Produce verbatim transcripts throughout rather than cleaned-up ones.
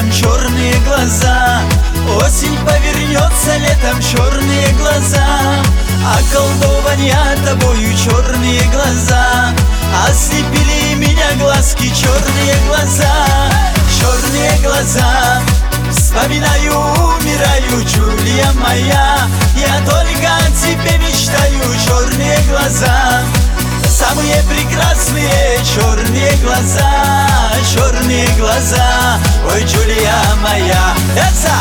летом черные глаза. Осень повернется летом черные глаза. Околдования тобою черные глаза. Ослепили меня глазки черные глаза. Черные глаза. Вспоминаю, умираю, Джулия моя. Я только о тебе мечтаю, черные глаза. Самые прекрасные черные глаза, черные глаза, ой, Джулия моя. Это!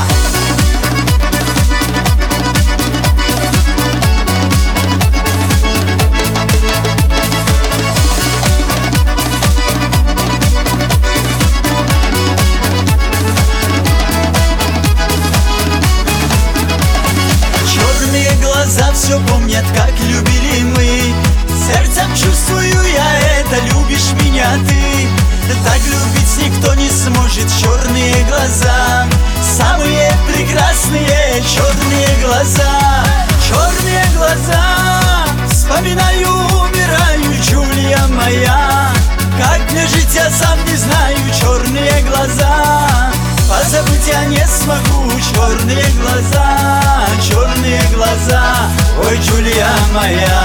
Черные глаза все помнят, как любили мы. Сердцем чувствую я это, любишь меня ты. Так любить никто не сможет, черные глаза. Самые прекрасные черные глаза. Черные глаза. Вспоминаю, умираю, Джулия моя. Как мне жить, я сам не знаю, черные глаза. Позабыть я не смогу, черные глаза. Черные глаза, ой, Джулия моя.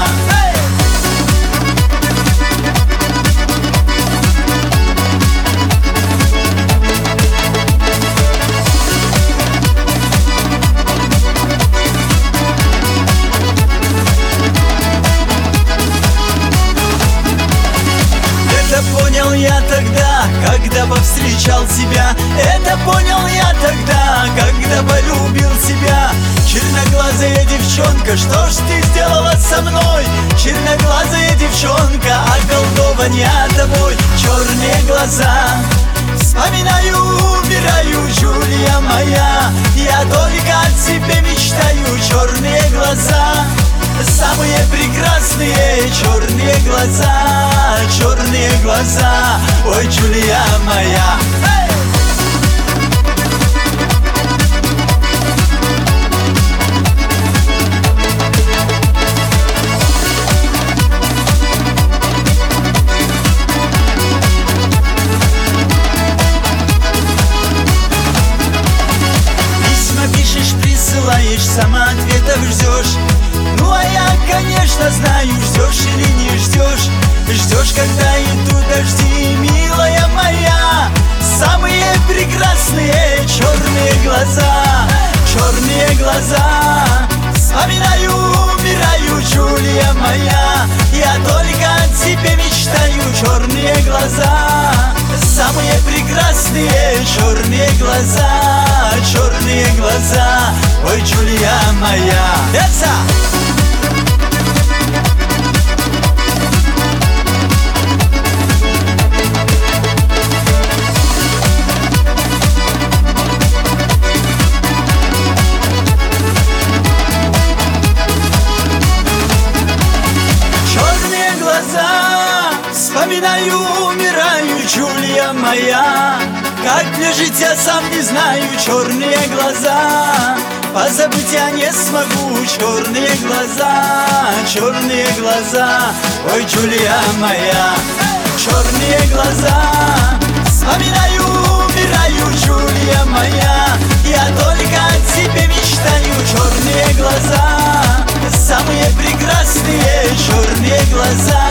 Это понял я тогда, когда повстречал тебя. Это понял я тогда, когда полюбил тебя. Черноглазая девчонка, что ж ты сделала со мной? Черноглазая девчонка, околдования тобой. Черные глаза. Вспоминаю, умираю, Джулия моя. Я только о тебе мечтаю, черные глаза. Самые прекрасные черные глаза, черные глаза, ой, Джулия моя. Письма пишешь, присылаешь, сама ответов ждешь. Ну а я, конечно, знаю, ждешь или не ждешь. Ждешь, когда идут дожди, милая моя. Самые прекрасные черные глаза, черные глаза. Вспоминаю, умираю, Джулия моя. Я только о тебе мечтаю, черные глаза. Самые прекрасные черные глаза, черные глаза, ой, Джулия моя. Это! Вспоминаю, умираю, Джулия моя. Как мне жить, я сам не знаю, черные глаза. Позабыть я не смогу, черные глаза, черные глаза, ой, Джулия моя. Черные глаза. Вспоминаю, умираю, Джулия моя. Я только о тебе мечтаю, черные глаза. Самые прекрасные черные глаза.